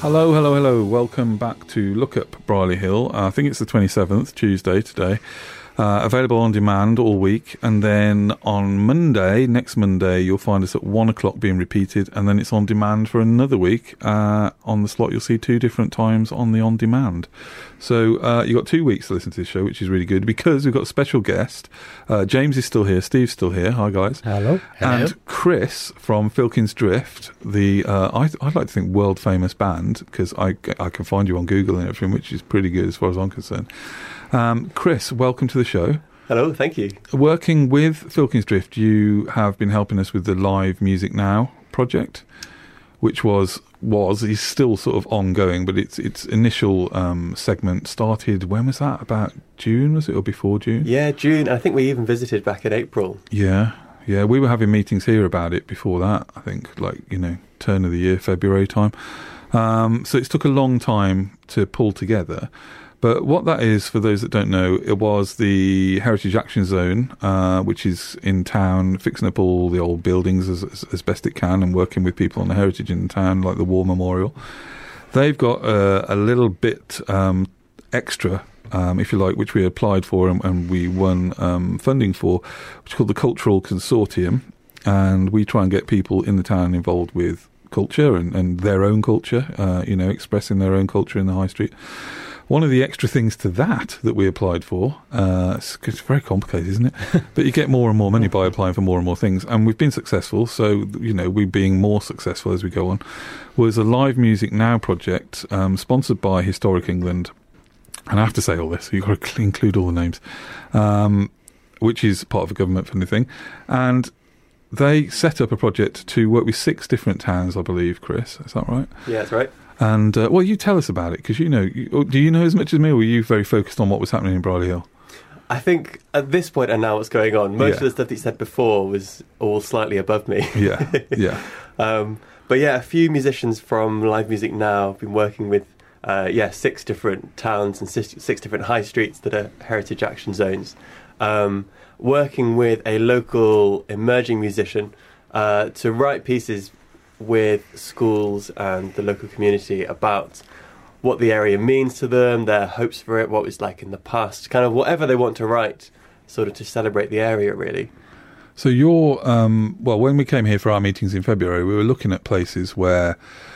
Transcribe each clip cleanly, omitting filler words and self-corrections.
Hello, hello, hello. Welcome back to Look Up Brierley Hill. I think it's the 27th, Tuesday today. Available on demand all week. And then on Monday, next Monday, you'll find us at 1 o'clock being repeated. And then it's on demand for another week. On the slot, you'll see 2 different times on the on demand. So you've got 2 weeks to listen to this show, which is really good because we've got a special guest. James is still here. Steve's still here. Hi, guys. Hello. And Chris from Filkins Drift, the I'd like to think world famous band, because I can find you on Google and everything, which is pretty good as far as I'm concerned. Chris, welcome to the show. Hello, thank you. Working with Filkins Drift, you have been helping us with the Live Music Now project, which is still sort of ongoing, but its initial segment started, when was that? About June, was it, or before June? Yeah, June. I think we even visited back in April. Yeah, we were having meetings here about it before that, I think, turn of the year, February time. So it's took a long time to pull together. But what that is, for those that don't know, it was the Heritage Action Zone, which is in town, fixing up all the old buildings as best it can and working with people on the heritage in town, like the War Memorial. They've got a little bit extra, if you like, which we applied for and we won funding for, which is called the Cultural Consortium. And we try and get people in the town involved with culture and their own culture, expressing their own culture in the high street. One of the extra things to that we applied for, it's very complicated, isn't it? But you get more and more money by applying for more and more things. And we've been successful, so, we're being more successful as we go on, was a Live Music Now project sponsored by Historic England. And I have to say all this, you've got to include all the names, which is part of a government funding thing. And they set up a project to work with 6 different towns, I believe, Chris. Is that right? Yeah, that's right. And, you tell us about it, because do you know as much as me, or were you very focused on what was happening in Brierley Hill? I think at this point I know what's going on. Most of the stuff that you said before was all slightly above me. Yeah. But yeah, a few musicians from Live Music Now have been working with 6 different towns and 6 different high streets that are Heritage Action Zones, working with a local emerging musician to write pieces with schools and the local community about what the area means to them, their hopes for it, what it was like in the past, kind of whatever they want to write, sort of to celebrate the area, really. So you're, when we came here for our meetings in February, we were looking at places where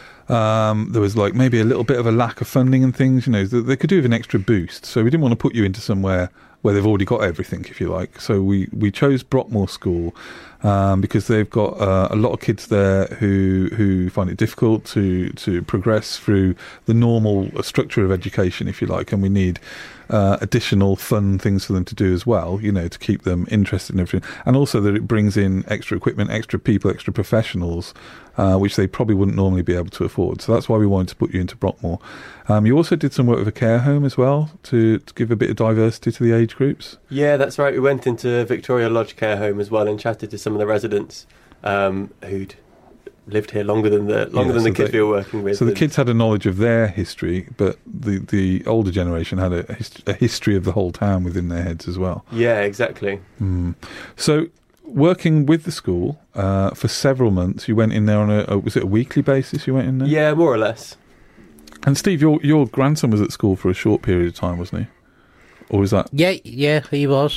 there was maybe a little bit of a lack of funding and things, they could do with an extra boost. So we didn't want to put you into somewhere where they've already got everything, if you like. So we chose Brockmore School because they've got a lot of kids there who find it difficult to progress through the normal structure of education, if you like, and we need additional fun things for them to do as well, to keep them interested in everything. And also that it brings in extra equipment, extra people, extra professionals, which they probably wouldn't normally be able to afford. So that's why we wanted to put you into Brockmore. You also did some work with a care home as well to give a bit of diversity to the age groups. Yeah, that's right. We went into Victoria Lodge Care Home as well and chatted to some of the residents who'd lived here longer than the kids we were working with. So the kids had a knowledge of their history, but the older generation had a history of the whole town within their heads as well. Yeah, exactly. So working with the school for several months, you went in there on was it a weekly basis you went in there? Yeah, more or less. And Steve, your grandson was at school for a short period of time, wasn't he? Or was that? Yeah, he was.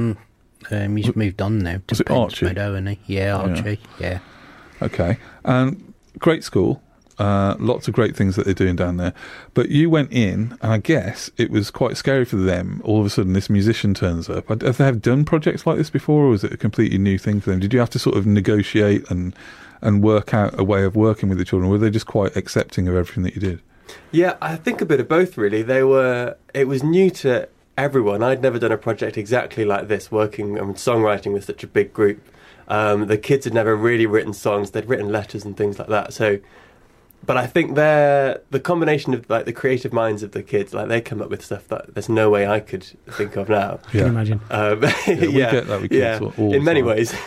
He's moved on now to Archie? Meadow, isn't he? Yeah, Archie. Yeah. Okay, and great school. Lots of great things that they're doing down there. But you went in, and I guess it was quite scary for them. All of a sudden, this musician turns up. Have they done projects like this before, or was it a completely new thing for them? Did you have to sort of negotiate and work out a way of working with the children? Or were they just quite accepting of everything that you did? Yeah, I think a bit of both, really. It was new to everyone. I'd never done a project exactly like this, working and songwriting with such a big group. The kids had never really written songs. They'd written letters and things like that. So, but I think the combination of the creative minds of the kids, they come up with stuff that there's no way I could think of now. Yeah. Can you imagine? We get that with kids all in many time. ways.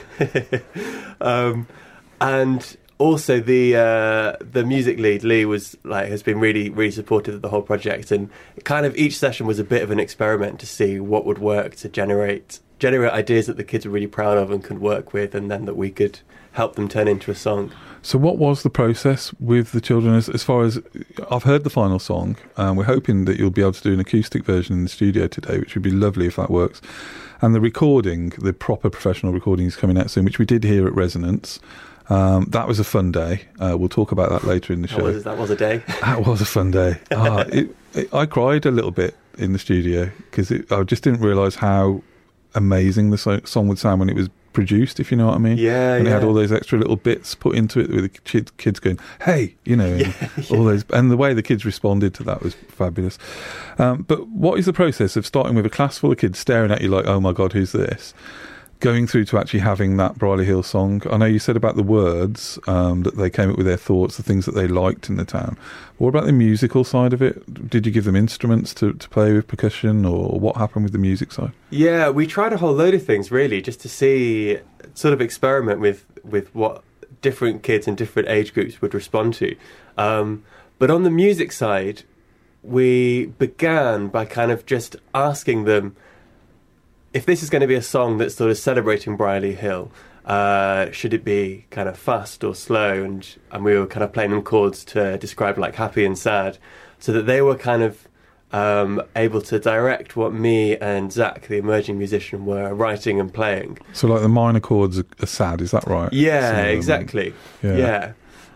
And also the music lead, Lee, has been really, really supportive of the whole project, and kind of each session was a bit of an experiment to see what would work to generate generate ideas that the kids were really proud of and could work with, and then that we could help them turn into a song. So what was the process with the children as far as... I've heard the final song, and we're hoping that you'll be able to do an acoustic version in the studio today, which would be lovely if that works. And the recording, the proper professional recording, is coming out soon, which we did here at Resonance. That was a fun day. We'll talk about that later in the show. That was a day. That was a fun day. I cried a little bit in the studio because I just didn't realise how amazing the song would sound when it was produced, if you know what I mean. Yeah, and it had all those extra little bits put into it with the kids going, hey, you know, and all those, and the way the kids responded to that was fabulous. But what is the process of starting with a class full of kids staring at you like, oh my God, who's this? Going through to actually having that Brierley Hill song. I know you said about the words, that they came up with their thoughts, the things that they liked in the town. What about the musical side of it? Did you give them instruments to play with, percussion, or what happened with the music side? Yeah, we tried a whole load of things, really, just to see, sort of experiment with what different kids in different age groups would respond to. But on the music side, we began by kind of just asking them, if this is going to be a song that's sort of celebrating Brierley Hill, should it be kind of fast or slow? And we were kind of playing them chords to describe like happy and sad, so that they were kind of able to direct what me and Zach, the emerging musician, were writing and playing. So like the minor chords are sad, is that right? Yeah, exactly. Yeah.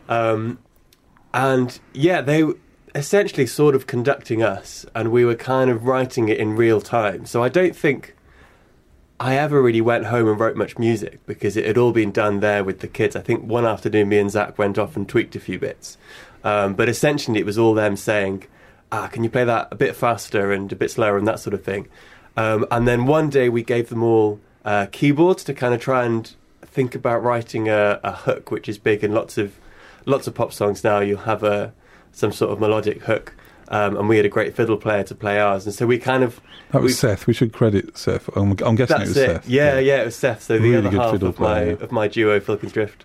And yeah, they were essentially sort of conducting us, and we were kind of writing it in real time. So I don't think I ever really went home and wrote much music, because it had all been done there with the kids. I think one afternoon me and Zach went off and tweaked a few bits. But essentially it was all them saying, can you play that a bit faster and a bit slower and that sort of thing. And then one day we gave them all keyboards to kind of try and think about writing a hook, which is big in lots of pop songs now. You'll have some sort of melodic hook. And we had a great fiddle player to play ours, and so we kind of... That was Seth. We should credit Seth. I'm guessing it was Seth. Yeah, it was Seth. So really the other half of my duo, Filkins Drift.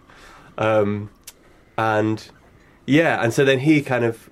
And so then he kind of...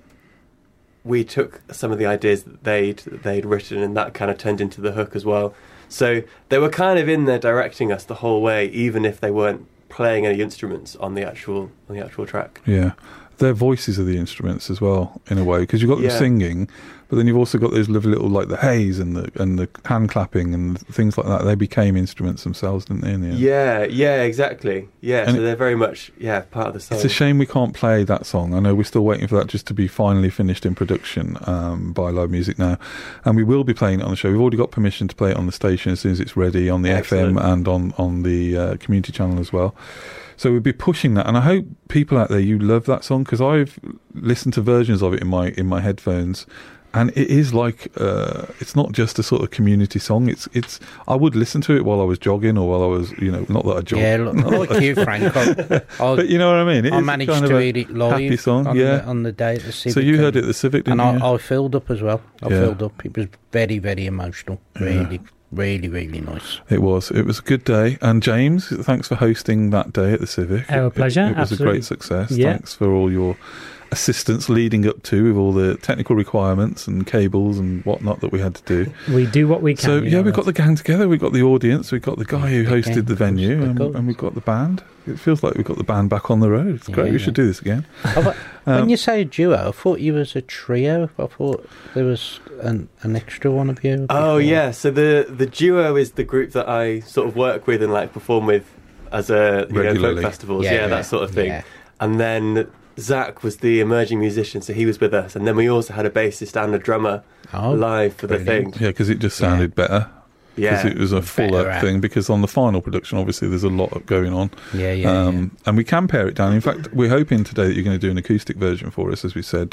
We took some of the ideas that they'd written, and that kind of turned into the hook as well. So they were kind of in there directing us the whole way, even if they weren't playing any instruments on the actual track. Yeah. Their voices are the instruments as well, in a way, because you've got them singing, but then you've also got those lovely little, like the haze and the hand clapping and things like that. They became instruments themselves, didn't they? In the end? Yeah, exactly. Yeah, and so they're very much part of the song. It's a shame we can't play that song. I know we're still waiting for that just to be finally finished in production by Live Music Now, and we will be playing it on the show. We've already got permission to play it on the station as soon as it's ready on the FM and on the community channel as well. So we'd be pushing that, and I hope people out there, you love that song, because I've listened to versions of it in my headphones, and it is like it's not just a sort of community song. It's I would listen to it while I was jogging, or while I was, not that I jog. Yeah, like you, Frank. But you know what I mean. I managed to read it live. Happy song, on the day at the Civic. So you heard it at the Civic, didn't you? And I filled up as well. I filled up. It was very, very emotional. Really. Really, really nice. It was a good day. And James, thanks for hosting that day at the Civic. Our pleasure. It was a great success. Yeah. Thanks for all your assistance leading up to, with all the technical requirements and cables and whatnot that we had to do. We do what we can. So we've got the gang together, we've got the audience, we've got the guy who hosted the venue, and we've got the band. It feels like we've got the band back on the road. It's great. We should do this again. When you say duo, I thought you was a trio. I thought there was an extra one of you. Before. Oh yeah, so the duo is the group that I sort of work with and like perform with as folk festivals, that sort of thing. Yeah. And then Zach was the emerging musician, so he was with us, and then we also had a bassist and a drummer live for the thing. Yeah, because it just sounded better. Yeah, because it was a full-up thing, because on the final production, obviously, there's a lot going on. And we can pare it down. In fact, we're hoping today that you're going to do an acoustic version for us, as we said.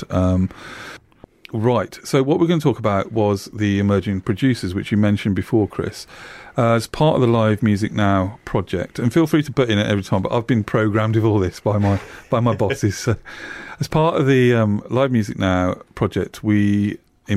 Right, so what we're going to talk about was the emerging producers, which you mentioned before, Chris, as part of the Live Music Now project. And feel free to butt in it every time, but I've been programmed with all this by my bosses. So, as part of the Live Music Now project, the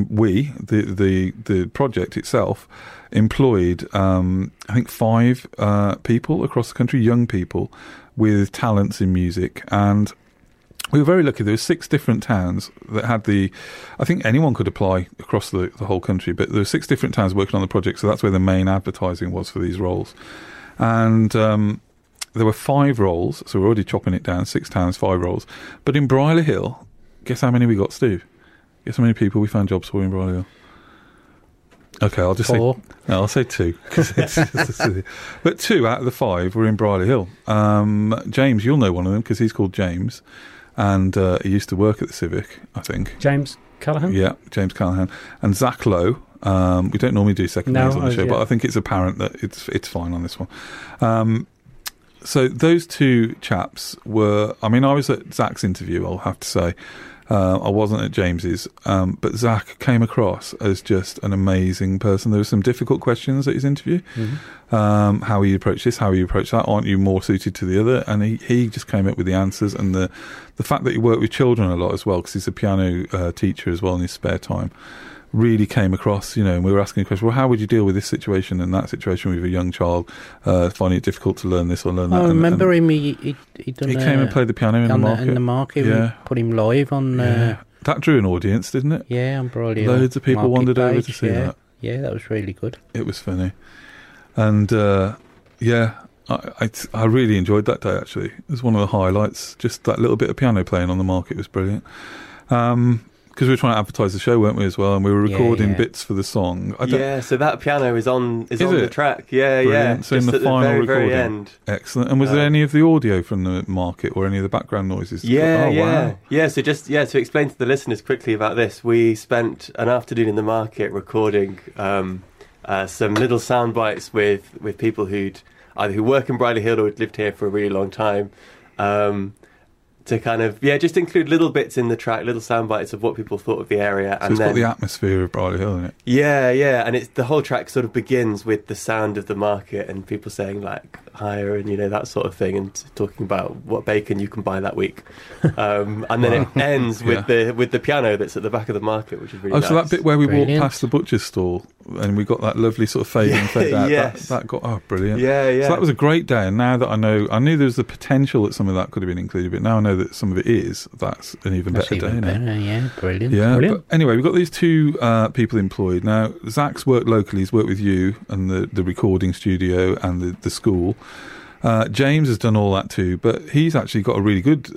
project itself employed I think 5 people across the country, young people with talents in music, and we were very lucky. There were 6 different towns that had I think anyone could apply across the whole country, but there were 6 different towns working on the project, so that's where the main advertising was for these roles. And there were 5 roles, so we're already chopping it down, 6 towns, 5 roles. But in Brierley Hill, guess how many we got, Steve? Guess how many people we found jobs for in Brierley Hill? Okay, I'll just 4. say... No, I'll say 2. But 2 out of the 5 were in Brierley Hill. James, you'll know one of them, because he's called James. And he used to work at the Civic, I think. James Callahan? Yeah, James Callahan. And Zach Lowe. We don't normally do second names on the show, but I think it's apparent that it's fine on this one. So those 2 chaps were... I mean, I was at Zach's interview, I'll have to say. I wasn't at James's, but Zach came across as just an amazing person. There were some difficult questions at his interview. Mm-hmm. How you approach this, how you approach that, aren't you more suited to the other? And he just came up with the answers, and the fact that he worked with children a lot as well, because he's a piano teacher as well in his spare time, really came across, and we were asking a question, well, how would you deal with this situation and that situation with a young child, finding it difficult to learn this or learn that? I remember him, he came and played the piano in the market. In the market, we put him live on... That drew an audience, didn't it? Yeah, on Brierley Hill. Loads of people wandered over to see that. Yeah, that was really good. It was funny. And, I really enjoyed that day, actually. It was one of the highlights. Just that little bit of piano playing on the market was brilliant. Because we were trying to advertise the show, weren't we, as well? And we were recording bits for the song. So that piano is on the track. Yeah, brilliant. yeah. So just in the final very, recording. very end. Excellent. And was there any of the audio from the market or any of the background noises? Wow. Yeah, so to explain to the listeners quickly about this, we spent an afternoon in the market recording some little sound bites with people who work in Brierley Hill or who'd lived here for a really long time. To kind of, just include little bits in the track, little sound bites of what people thought of the area. So it's got the atmosphere of Brierley Hill, isn't it? Yeah, and the whole track sort of begins with the sound of the market and people saying like higher and that sort of thing, and talking about what bacon you can buy that week. And then it ends with the piano that's at the back of the market, which is really nice. So that bit where we walked past the butcher's stall and we got that lovely sort of fade in, fade out. Yes. That got brilliant. Yeah. So that was a great day, and now that I knew there was the potential that some of that could have been included, but now I know that some of it is. That's an even better day. Yeah, brilliant. Yeah, brilliant. But anyway, we've got these 2 people employed now. Zach's worked locally. He's worked with you and the recording studio and the school. James has done all that too, but he's actually got a really good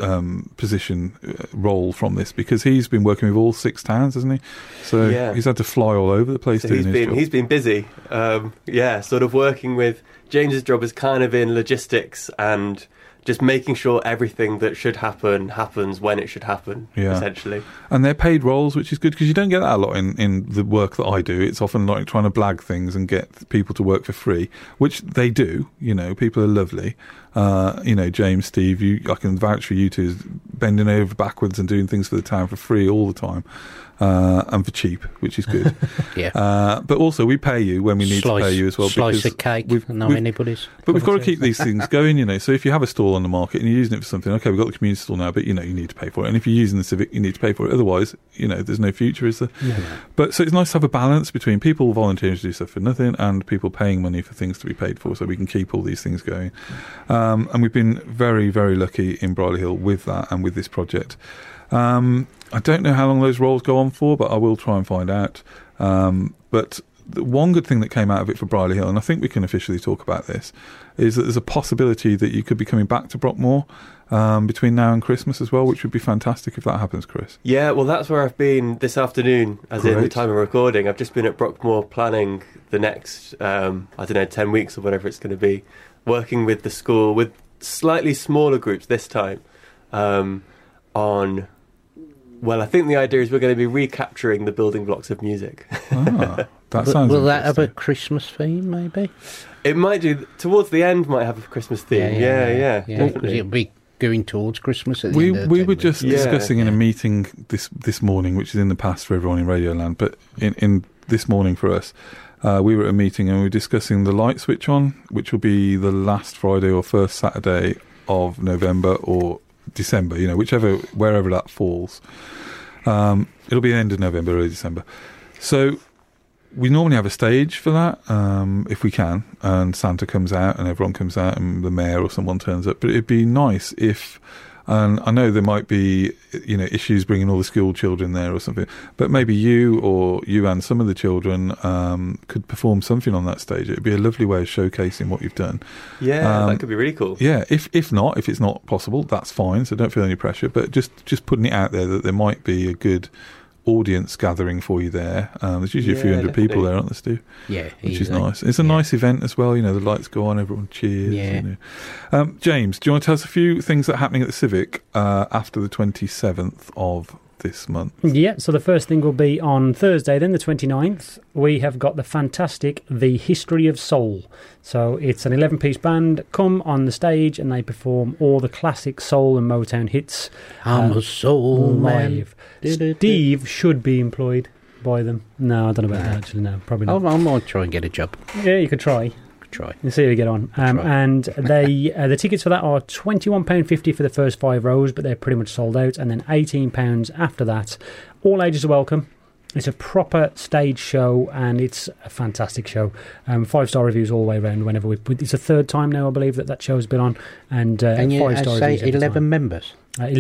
role from this, because he's been working with all 6 towns, hasn't he? So he's had to fly all over the place doing his job. He's been busy. Sort of working with... James's job is kind of in logistics and just making sure everything that should happen happens when it should happen, essentially. And they're paid roles, which is good, because you don't get that a lot in the work that I do. It's often like trying to blag things and get people to work for free, which they do. People are lovely. James, Steve, I can vouch for you two, bending over backwards and doing things for the town for free all the time. And for cheap, which is good. But also we pay you when we need to pay you as well. Slice of cake, not anybody's. But we've got to keep these things going, So if you have a stall on the market and you're using it for something, okay, we've got the community stall now, but you need to pay for it. And if you're using the Civic, you need to pay for it. Otherwise, there's no future, is there? No. But so it's nice to have a balance between people volunteering to do stuff for nothing and people paying money for things to be paid for, so we can keep all these things going. And we've been very, very lucky in Brierley Hill with that and with this project. I don't know how long those roles go on for, but I will try and find out. But the one good thing that came out of it for Brierley Hill, and I think we can officially talk about this, is that there's a possibility that you could be coming back to Brockmore between now and Christmas as well, which would be fantastic if that happens, Chris. Yeah, well, that's where I've been this afternoon, in the time of recording. I've just been at Brockmore planning the next, 10 weeks or whatever it's going to be, working with the school, with slightly smaller groups this time, on... Well, I think the idea is we're going to be recapturing the building blocks of music. That sounds Will that have a Christmas theme, maybe? It might do. Towards the end, might have a Christmas theme. Yeah. It'll be going towards Christmas at the end of we were just discussing in a meeting this morning, which is in the past for everyone in Radioland, but in this morning for us, we were at a meeting and we were discussing the light switch on, which will be the last Friday or first Saturday of November or December, wherever that falls. It'll be the end of November, early December. So we normally have a stage for that, if we can, and Santa comes out and everyone comes out and the mayor or someone turns up. But it'd be nice if And I know there might be, issues bringing all the school children there or something, but maybe you and some of the children could perform something on that stage. It would be a lovely way of showcasing what you've done. Yeah, that could be really cool. Yeah, if it's not possible, that's fine. So don't feel any pressure. But just putting it out there that there might be a good audience gathering for you there. There's usually a few hundred people there, aren't there, Steve? Yeah, which is nice. It's a nice event as well. The lights go on, everyone cheers. Yeah. James, do you want to tell us a few things that are happening at the Civic after the 27th of this month? Yeah, so the first thing will be on Thursday, then the 29th. We have got the fantastic The History of Soul. So it's an 11-piece band come on the stage and they perform all the classic soul and Motown hits. I'm a soul live. man. Steve should be employed by them. No, I don't know about that actually. No, probably not. I might try and get a job. Yeah, you could try. Try and see how you get on. And they the tickets for that are £21.50 for the first 5 rows, but they're pretty much sold out, and then £18 after that. All ages are welcome. It's a proper stage show, and it's a fantastic show. 5-star reviews all the way around. Whenever it's the third time now, I believe, that show's been on, and 5-star reviews. 11 members.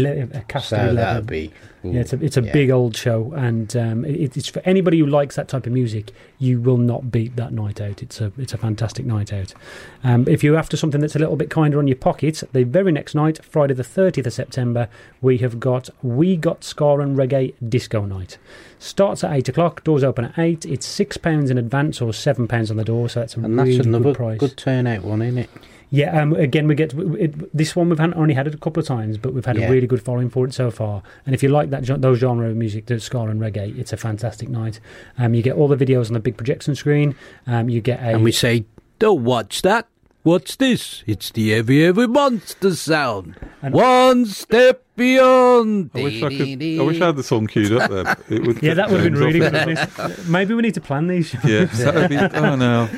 A cast of 11. That'd be. Yeah, it's a big old show, and it's for anybody who likes that type of music. You will not beat that night out. It's a fantastic night out. If you're after something that's a little bit kinder on your pocket, the very next night, Friday the 30th of September, we got Ska and Reggae Disco Night. Starts at 8 o'clock. Doors open at 8. It's £6 in advance or £7 on the door. So that's that's another good price. Good turnout one, isn't it? Yeah, again, we get this one. We've only had it a couple of times, but we've had a really good following for it so far. And if you like those genre of music, the ska and reggae, it's a fantastic night. You get all the videos on the big projection screen. You get and we say, "Don't watch that. What's this? It's the Heavy Monster sound. And one step beyond." I wish I had the song queued up there. That would have been really good. Maybe we need to plan these shows. Yeah, that would be. Oh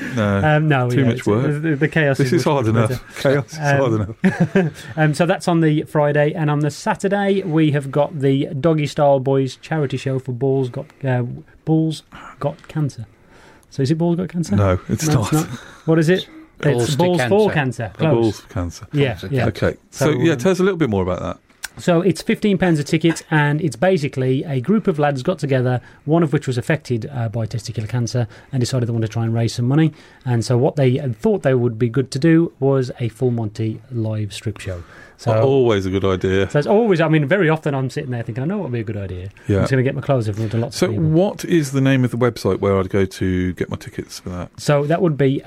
no, too much work. The chaos. This is hard enough. Chaos is hard enough. So that's on the Friday, and on the Saturday we have got the Doggy Style Boys charity show for Bulls Got Cancer. So is it Bulls Got Cancer? No, it's not. What is it? It's Balls for Cancer. Balls for Cancer. Yeah. Okay. So tell us a little bit more about that. So it's £15 a ticket, and it's basically a group of lads got together, one of which was affected by testicular cancer, and decided they wanted to try and raise some money. And so what they thought they would be good to do was a Full Monty live strip show. So always a good idea. So it's always, very often I'm sitting there thinking, I know what would be a good idea. Yeah. I'm just going to get my clothes in front of lots of people. So what is the name of the website where I'd go to get my tickets for that? So that would be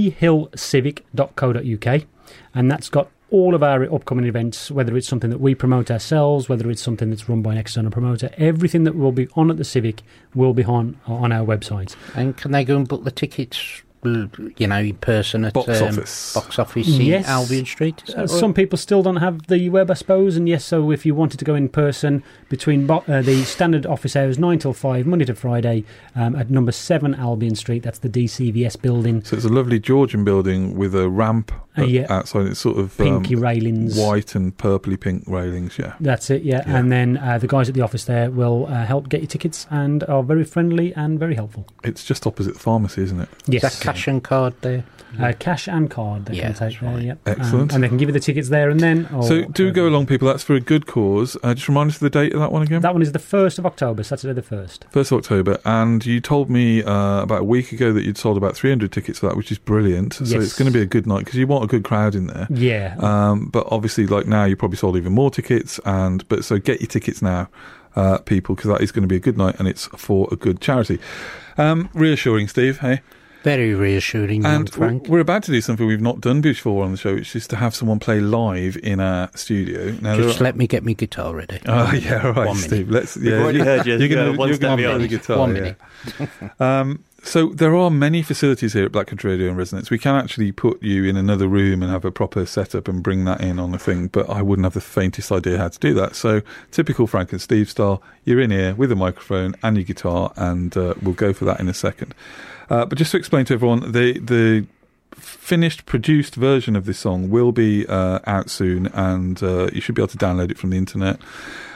bhillcivic.co.uk, and that's got all of our upcoming events, whether it's something that we promote ourselves, whether it's something that's run by an external promoter. Everything that will be on at the Civic will be on our website. And can they go and book the tickets, in person at Box Office in yes. Albion Street? Some people still don't have the web, I suppose, and yes, so if you wanted to go in person between the standard office hours 9 till 5, Monday to Friday, at number 7 Albion Street, that's the DCVS building. So it's a lovely Georgian building with a ramp outside. It's sort of pinky railings, white and purpley pink railings. Yeah, that's it. Yeah, and then the guys at the office there will help get your tickets and are very friendly and very helpful. It's just opposite the pharmacy, isn't it? Yes. Is that cash and card there? Cash and card they can take there. Yep. Excellent. And they can give you the tickets there and then. So do go along, people. That's for a good cause. Just remind us of the date of that one again. That one is the 1st of October, Saturday the 1st. 1st of October. And you told me about a week ago that you'd sold about 300 tickets for that, which is brilliant. So it's going to be a good night because you want a good crowd in there. Yeah. But obviously, like now, you probably sold even more tickets. So get your tickets now, people, because that is going to be a good night and it's for a good charity. Reassuring, Steve, hey? Very reassuring, and Frank. We're about to do something we've not done before on the show, which is to have someone play live in our studio. Now, just let me get my guitar ready. Oh, yeah, all right, Steve. We've already heard you. You're going to play the guitar. 1 minute. So there are many facilities here at Black Country Radio and Resonance. We can actually put you in another room and have a proper setup and bring that in on the thing, but I wouldn't have the faintest idea how to do that. So typical Frank and Steve style, you're in here with a microphone and your guitar, and we'll go for that in a second. But just to explain to everyone, the finished, produced version of this song will be out soon, and you should be able to download it from the internet.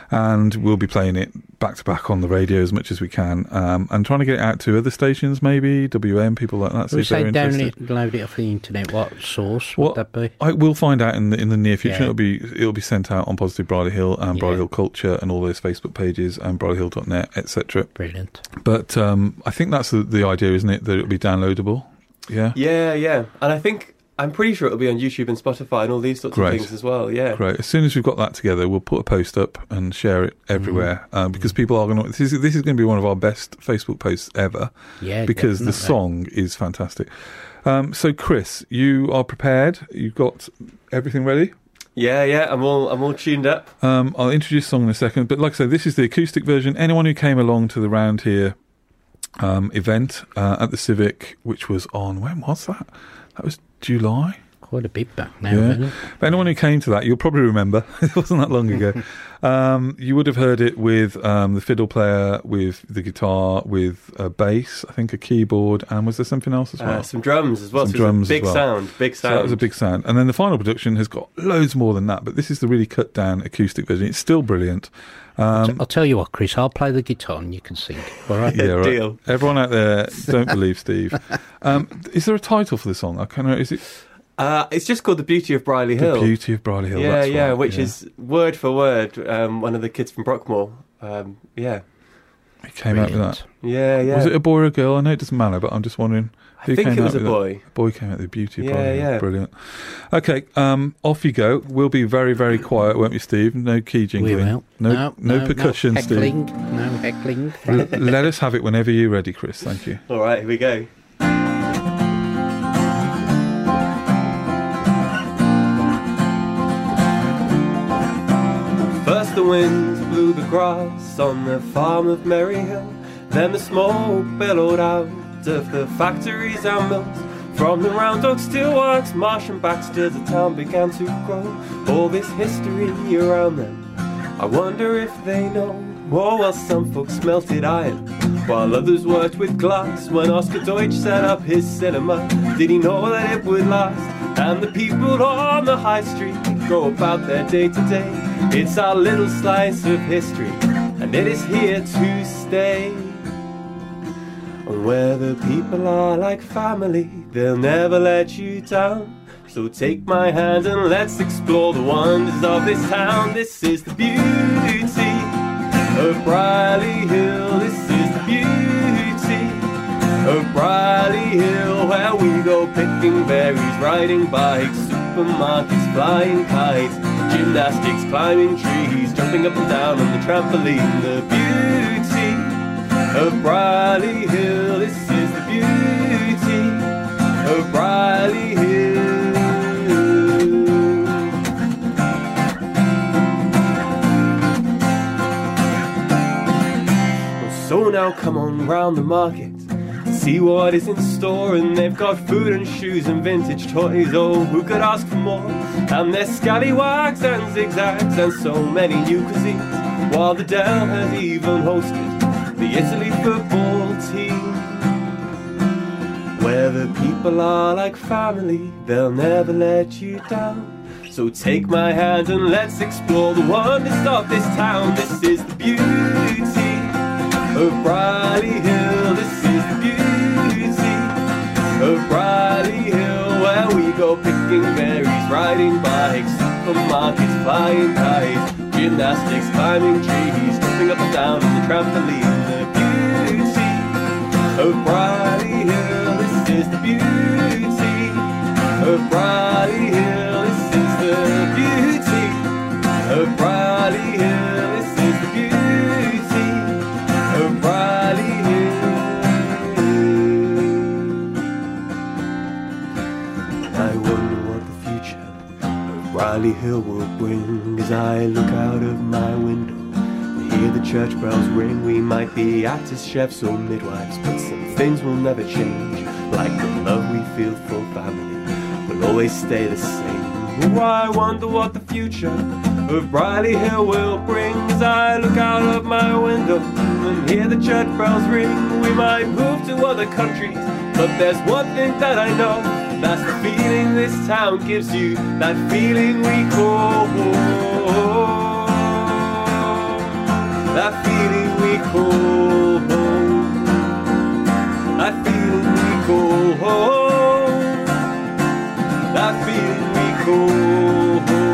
and we'll be playing it back to back on the radio as much as we can, and trying to get it out to other stations, maybe WM, people like that. We say download it off the internet. What source would that be? We'll find out in the near future. It'll be sent out on Positive Briley Hill and Briley Hill Culture and all those Facebook pages and BrileyHill.net, etc. Brilliant. But I think that's the idea, isn't it? That it'll be downloadable. Yeah. Yeah. And I'm pretty sure it'll be on YouTube and Spotify and all these sorts of things as well. Yeah. Great. As soon as we've got that together, we'll put a post up and share it everywhere, because people are going to. This is going to be one of our best Facebook posts ever. Yeah. Because the song is fantastic. So, Chris, you are prepared. You've got everything ready. Yeah. I'm all tuned up. I'll introduce the song in a second, but like I said, this is the acoustic version. Anyone who came along to the Round Here event at the Civic, which was on, when was that? That was July. Quite a bit back now, isn't it? But anyone who came to that, you'll probably remember. It wasn't that long ago. You would have heard it with the fiddle player, with the guitar, with a bass, I think a keyboard, and was there something else as well? Some drums as well. Some drums big as well. Big sound. So that was a big sound. And then the final production has got loads more than that, but this is the really cut down acoustic version. It's still brilliant. I'll tell you what, Chris, I'll play the guitar and you can sing. All right? Yeah, right. Deal. Everyone out there, don't believe Steve. Is there a title for the song? I can't know. Is it? It's just called The Beauty of Briley Hill. The Beauty of Briley Hill. Yeah, that's right. which is word for word one of the kids from Brockmore. He came out with that. Yeah. Was it a boy or a girl? I know it doesn't matter, but I'm just wondering. I think it was a boy. A boy came out with The Beauty of Briley Hill. Yeah. Brilliant. Okay, off you go. We'll be very, very quiet, won't we, Steve? No key jingling. We will. No percussion, no heckling, Steve. No heckling. Let us have it whenever you're ready, Chris. Thank you. All right, here we go. First the winds blew the grass on the farm of Maryhill. Then the smoke billowed out of the factories and mills. From the Round Oak Steelworks, Marsh and Baxter, the town began to grow. All this history around them, I wonder if they know. Oh, well, some folks melted iron, while others worked with glass. When Oscar Deutsch set up his cinema, did he know that it would last? And the people on the high street go about their day to day. It's our little slice of history, and it is here to stay. Where the people are like family, they'll never let you down. So take my hand and let's explore the wonders of this town. This is the beauty of Briley Hill. This is the beauty of Briley Hill, where we go picking berries, riding bikes, supermarkets, flying kites, gymnastics, climbing trees, jumping up and down on the trampoline. The beauty of Briley Hill. This is the beauty of Briley Hill. So now come on round the market to see what is in store. And they've got food and shoes and vintage toys. Oh, who could ask for more? And there's scallywags and zigzags and so many new cuisines. While the Dell has even hosted the Italy football team. Where the people are like family, they'll never let you down. So take my hand and let's explore the wonders of this town. This is the beauty of Briley Hill. This is the beauty of Briley Hill, where we go picking berries, riding bikes, supermarkets, flying kites, gymnastics, climbing trees, jumping up and down on the trampoline. The beauty of Briley Hill. This is the beauty of Briley Hill. This is the beauty of Briley Hill. This is the beauty of Briley Hill. I wonder what the future of Briley Hill will bring as I look out of my window. Hear the church bells ring. We might be actors, chefs or midwives, but some things will never change. Like the love we feel for family will always stay the same. Oh, I wonder what the future of Briley Hill will bring as I look out of my window and hear the church bells ring. We might move to other countries, but there's one thing that I know. That's the feeling this town gives you, that feeling we call home. that feeling we call home, that feeling we call home, that feeling we call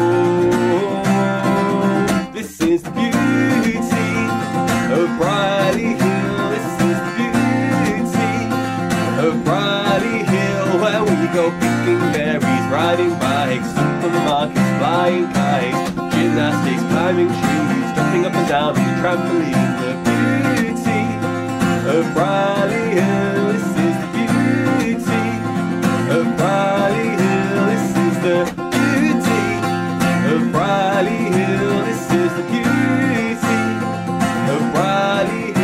home. This is the beauty of Briley Hill. This is the beauty of Briley Hill, where we go picking berries, riding bikes, supermarkets, flying kites, gymnastics, climbing trees, jumping up and down on the trampoline. The beauty of Briley Hill. This is the beauty of Briley Hill. This is the beauty of Briley Hill. This is the beauty of Briley Hill.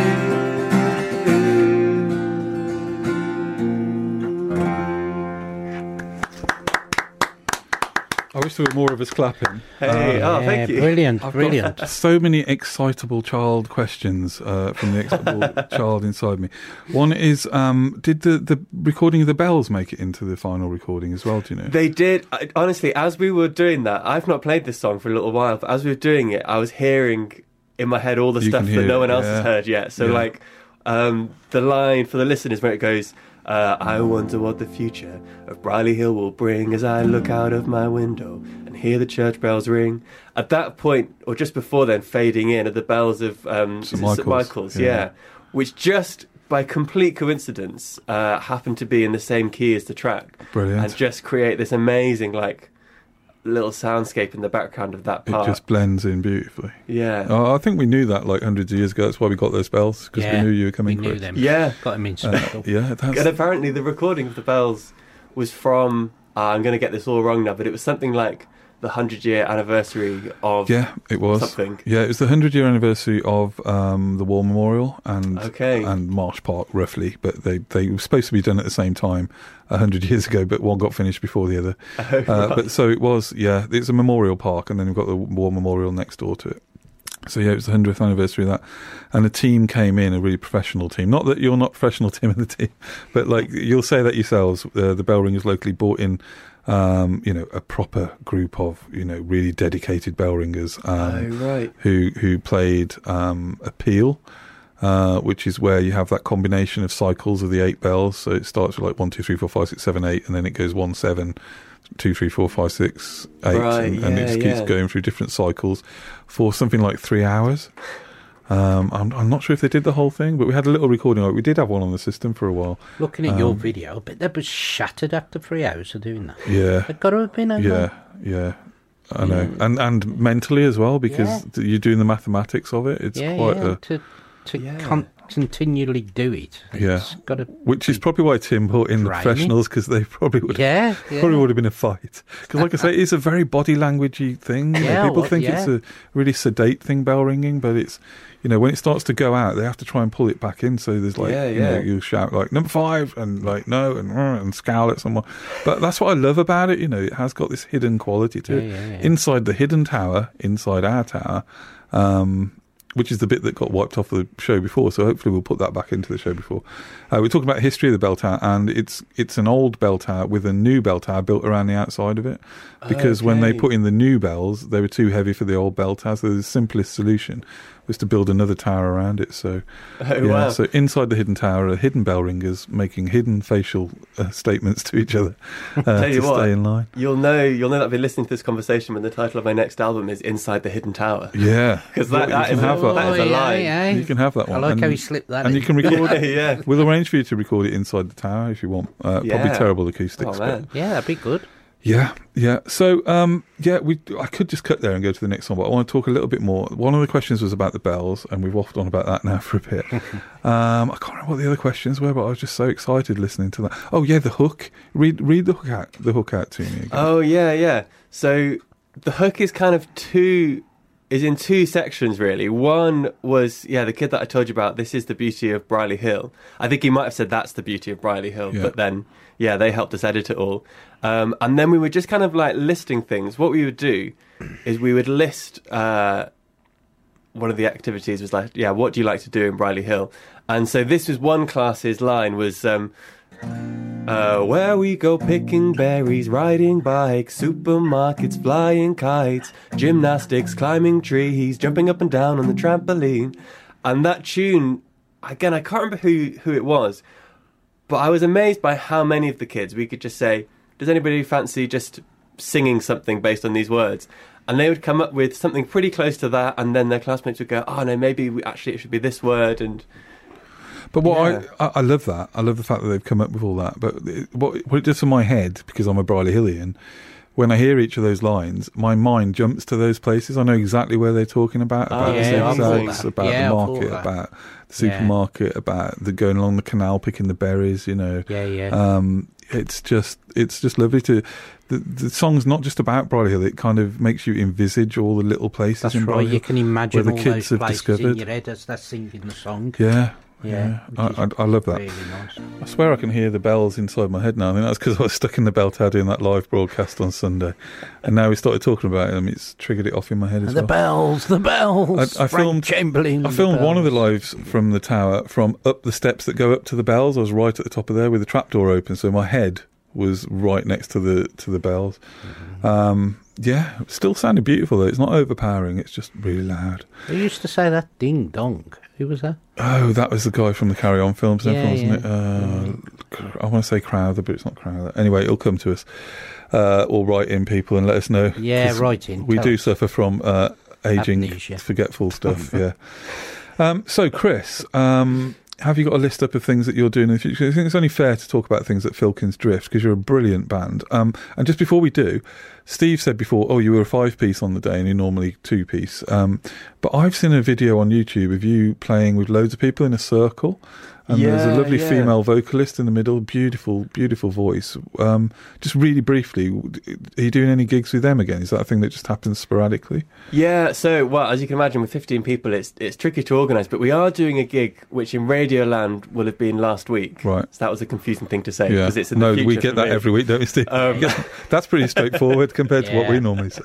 I wish there were more of us clapping. Hey, thank you. Brilliant, I've brilliant. got so many excitable child questions from the excitable child inside me. One is, did the recording of the bells make it into the final recording as well, do you know? They did. Honestly, as we were doing that, I've not played this song for a little while, but as we were doing it, I was hearing in my head all the You stuff can that hear no it, one else yeah. has heard yet. So, Yeah. like, the line for the listeners where it goes, I wonder what the future of Briley Hill will bring as I look out of my window and hear the church bells ring. At that point, or just before then, fading in are the bells of St. Michael's, yeah. Which just by complete coincidence happened to be in the same key as the track. Brilliant. And just create this amazing, like, little soundscape in the background of that part. It just blends in beautifully. Yeah. I think we knew that like hundreds of years ago. That's why we got those bells, because we knew you were coming. We knew Chris. them. Yeah. Got them instrumental. Yeah, that's And apparently the recording of the bells was from, I'm going to get this all wrong now, but it was something like the 100-year anniversary of yeah, it was something. Yeah, it was the 100-year anniversary of the War Memorial and Marsh Park, roughly. But they were supposed to be done at the same time 100 years ago, but one got finished before the other. But so it was. Yeah, it's a memorial park, and then we've got the War Memorial next door to it. So yeah, it was the 100th anniversary of that, and a team came in, a really professional team. Not that you're not professional, Tim, in the team, but like you'll say that yourselves. The bell ringers locally brought in, a proper group of really dedicated bell ringers. Who played a peal, which is where you have that combination of cycles of the 8 bells. So it starts with like 1, 2, 3, 4, 5, 6, 7, 8, and then it goes 1, 7. 2, 3, 4, 5, 6, 8, and it just keeps going through different cycles for something like 3 hours. I'm not sure if they did the whole thing, but we had a little recording. We did have one on the system for a while. Looking at your video, but that was shattered after 3 hours of doing that. Yeah, It got to have been. Yeah. I know, and mentally as well, because you're doing the mathematics of it. It's quite to continually do it. It's got to which is probably why Tim brought in the professionals, because they probably would have been a fight. Because like I say, it's a very body languagey thing. People think it's a really sedate thing, bell ringing, but it's when it starts to go out, they have to try and pull it back in. So there's like you shout like number 5 and like no and scowl at someone. But that's what I love about it. It has got this hidden quality to it. Inside the hidden tower, inside our tower. Which is the bit that got wiped off the show before, so hopefully we'll put that back into the show before. We're talking about the history of the bell tower, and it's an old bell tower with a new bell tower built around the outside of it, because when they put in the new bells, they were too heavy for the old bell tower, so the simplest solution was to build another tower around it. So, so inside the hidden tower are hidden bell ringers making hidden facial statements to each other to stay in line. You'll know that I've been listening to this conversation when the title of my next album is Inside the Hidden Tower. Yeah, because that is a line. You can have that one. I like how you slipped that and in. you can record We'll arrange for you to record it inside the tower if you want. Probably terrible acoustics. But that'd be good. Yeah. So, I could just cut there and go to the next one, but I want to talk a little bit more. One of the questions was about the bells, and we've waffled on about that now for a bit. I can't remember what the other questions were, but I was just so excited listening to that. Oh yeah, the hook. Read the hook out to me again. Oh yeah. So the hook is kind of in 2 sections really. One was the kid that I told you about. This is the beauty of Briley Hill. I think he might have said that's the beauty of Briley Hill, but then they helped us edit it all. And then we were just kind of like listing things. What we would do is we would list, one of the activities was like, what do you like to do in Briley Hill? And so this was one class's line was, Where we go picking berries, riding bikes, supermarkets, flying kites, gymnastics, climbing trees, jumping up and down on the trampoline. And that tune, again, I can't remember who it was, but I was amazed by how many of the kids we could just say, does anybody fancy just singing something based on these words? And they would come up with something pretty close to that, and then their classmates would go, oh no, maybe it should be this word. And But I love that. I love the fact that they've come up with all that. But what it does for my head, because I'm a Briley Hillian, when I hear each of those lines, my mind jumps to those places. I know exactly where they're talking about the cells, about the market, about the supermarket, about the going along the canal picking the berries. You know, it's just lovely to. The song's not just about Briley Hill; it kind of makes you envisage all the little places. That's in right. You can imagine where all the kids those have places discovered. in your head as they're singing the song. Yeah, I love that. Really nice. I swear I can hear the bells inside my head now. I think that's because I was stuck in the bell tower doing that live broadcast on Sunday, and now we started talking about them. It's triggered it off in my head as The bells. I Frank filmed Chamberlain. I filmed one of the lives from the tower from up the steps that go up to the bells. I was right at the top of there with the trapdoor open, so my head was right next to the bells. Yeah, it still sounded beautiful though. It's not overpowering. It's just really loud. They used to say that ding dong. Who was that? Oh, that was the guy from the Carry On films, Yeah, wasn't it? I want to say Crowther, but it's not Crowther. Anyway, it'll come to us. Or write in, people, and let us know. Yeah, 'cause write in. We Tell do us. suffer from ageing, Amnesia. forgetful stuff. Yeah. So, Chris, have you got a list up of things that you're doing in the future? I think it's only fair to talk about things at Filkins Drift because you're a brilliant band. And just before we do, Steve said before, you were a 5-piece on the day and you're normally 2-piece. But I've seen a video on YouTube of you playing with loads of people in a circle. And there's a lovely female vocalist in the middle, beautiful, beautiful voice. Just really briefly, are you doing any gigs with them again? Is that a thing that just happens sporadically? Yeah, so, well, as you can imagine, with 15 people, it's tricky to organise, but we are doing a gig which in Radioland will have been last week. Right. So that was a confusing thing to say, Yeah. because it's in the future. We get for that me. every week, don't we, Steve? That's pretty straightforward compared to what we normally say.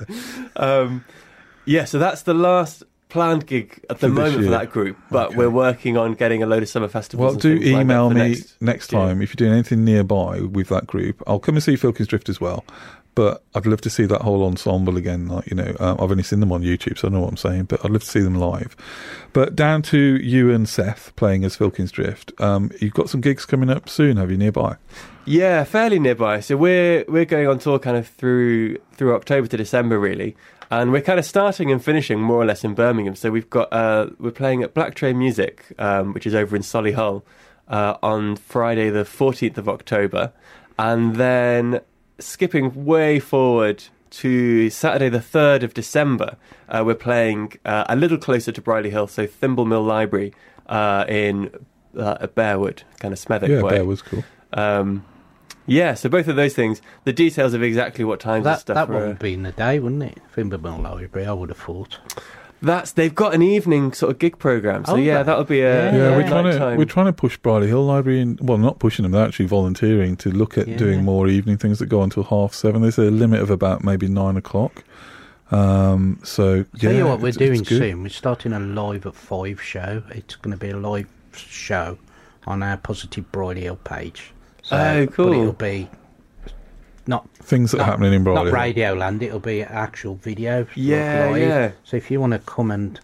So that's the last planned gig at the For this moment for year. that group, but Okay. we're working on getting a load of summer festivals. Well, and do things lined up email for me next year. time if you're doing anything nearby with that group. I'll come and see Filkins Drift as well. But I'd love to see that whole ensemble again. Like, I've only seen them on YouTube, so I know what I'm saying. But I'd love to see them live. But down to you and Seth playing as Filkins Drift. You've got some gigs coming up soon, have you, nearby? Yeah, fairly nearby. So we're going on tour kind of through October to December, really. And we're kind of starting and finishing more or less in Birmingham. So we've got we're playing at Black Train Music, which is over in Solihull, on Friday the 14th of October, and then skipping way forward to Saturday the 3rd of December, we're playing a little closer to Briley Hill, so Thimble Mill Library in Bearwood, kind of Smethwick way. Yeah, Bearwood's cool. So both of those things, the details of exactly what times and stuff. That wouldn't be in the day, wouldn't it? Thimblemill Library, I would have thought. They've got an evening sort of gig programme, so that'll be a we're trying to push Briley Hill Library in. Well, not pushing them; they're actually volunteering to look at doing more evening things that go until 7:30. There's a limit of about maybe 9 o'clock. Tell you what we're doing good. soon. We're starting a live at 5 show. It's going to be a live show on our Positive Briley Hill page. So, cool. But it'll be not things that are happening in Briley not Hill. Radio Land. It'll be actual video. Yeah, live. yeah. So if you want to come and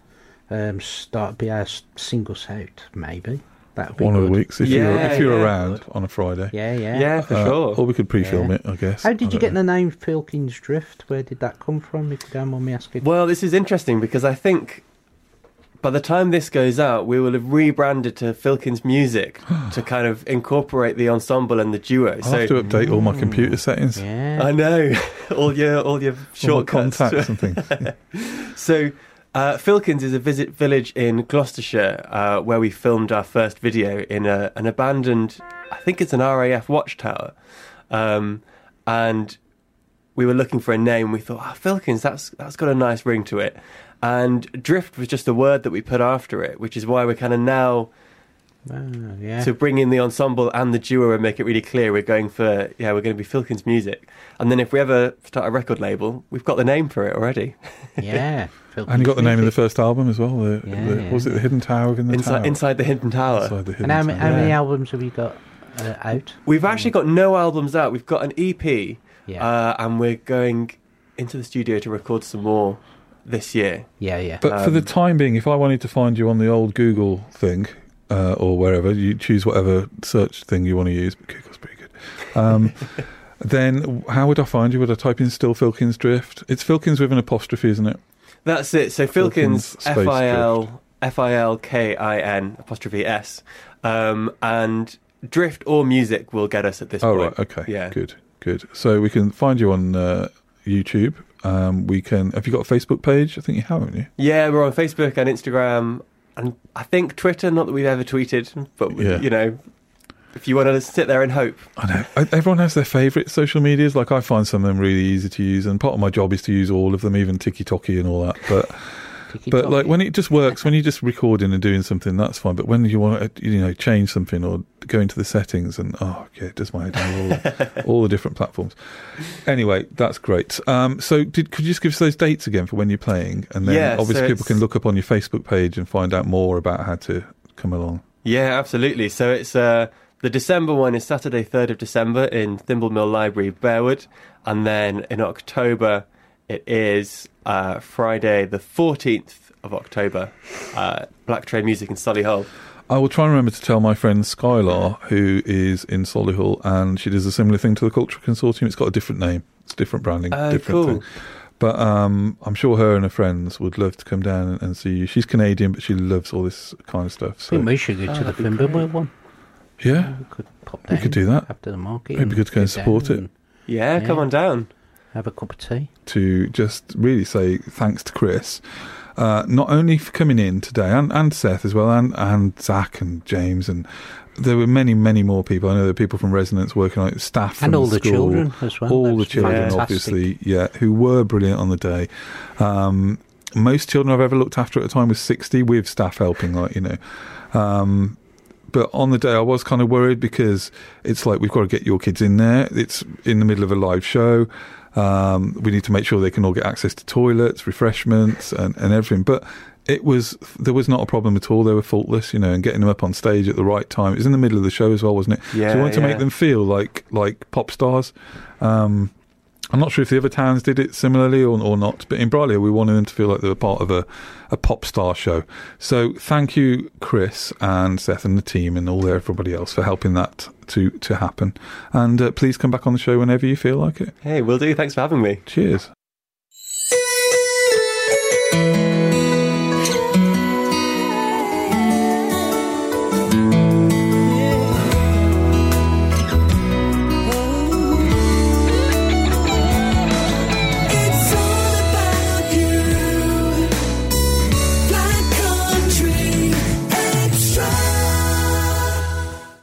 be our single out, maybe that would be One of the good. weeks if you're around on a Friday. Yeah, for sure. Or we could pre-film it, I guess. How did you I get don't the name Filkins Drift? Where did that come from? If you don't mind me asking. Well, this is interesting because I think by the time this goes out, we will have rebranded to Filkins Music to kind of incorporate the ensemble and the duo. I'll have to update all my computer settings, Yeah. I know all your all my shortcuts. contacts and things. So, Filkins is a village in Gloucestershire where we filmed our first video in an abandoned, I think it's an RAF watchtower, and we were looking for a name. We thought, Filkins, that's got a nice ring to it. And Drift was just a word that we put after it, which is why we're kind of now, to bring in the ensemble and the duo and make it really clear, we're going to be Filkins Music. And then if we ever start a record label, we've got the name for it already. Yeah. And you got the name of the first album as well. Was it The Hidden Tower in the Tower? Inside the Hidden Tower. Inside the Hidden And how Tower. many albums have you got? out? We've actually got no albums out. We've got an EP, Yeah. and we're going into the studio to record some more this year. Yeah. But for the time being, if I wanted to find you on the old Google thing or wherever, you choose whatever search thing you want to use. But Google's pretty good. Then how would I find you? Would I type in Still Filkins Drift? It's Filkins with an apostrophe, isn't it? That's it. So Filkins, Filkins space Filkin apostrophe S, and Drift or Music will get us at this Oh, point. right. Okay. Yeah. Good. So we can find you on YouTube. We can. Have you got a Facebook page? I think you have, haven't you? Yeah, we're on Facebook and Instagram, and I think Twitter. Not that we've ever tweeted, but Yeah. you know, if you want to sit there and hope. I know. Everyone has their favourite social medias. Like, I find some of them really easy to use, and part of my job is to use all of them, even TikTok and all that. But like, when it just works, when you're just recording and doing something, that's fine. But when you want to, change something or go into the settings, and it does my head in all the different platforms. Anyway, that's great. So could you just give us those dates again for when you're playing, and then Yeah, obviously so people can look up on your Facebook page and find out more about how to come along. Yeah, absolutely. So it's the December one is Saturday, 3rd of December in Thimble Mill Library, Bearwood, and then in October it is Friday, the 14th of October, Black Train Music in Solihull. I will try and remember to tell my friend Skylar, who is in Solihull, and she does a similar thing to the Cultural Consortium. It's got a different name. It's different branding, different cool. thing. But I'm sure her and her friends would love to come down and see you. She's Canadian, but she loves all this kind of stuff. I So think we should go to the Thimblewell one. yeah, We could pop down. we could do that. After the market. It'd be good to go and support down it. and Yeah, come Yeah. on down. Have a cup of tea. To just really say thanks to Chris, not only for coming in today, and Seth as well, and Zach and James, and there were many, many more people. I know there were people from Resonance working on it, staff from And all the the school, children as well. all That the was children, fantastic. obviously, who were brilliant on the day. Most children I've ever looked after at a time was 60 with staff helping, but on the day I was kind of worried because it's like, we've got to get your kids in there. It's in the middle of a live show. We need to make sure they can all get access to toilets, refreshments, and everything. But there was not a problem at all. They were faultless, and getting them up on stage at the right time. It was in the middle of the show as well, wasn't it? Yeah, so we wanted to yeah. make them feel like pop stars. I'm not sure if the other towns did it similarly or not, but in Brightlier we wanted them to feel like they were part of a pop star show. So thank you, Chris and Seth and the team and everybody else for helping that to happen. And please come back on the show whenever you feel like it. Hey, will do. Thanks for having me. Cheers.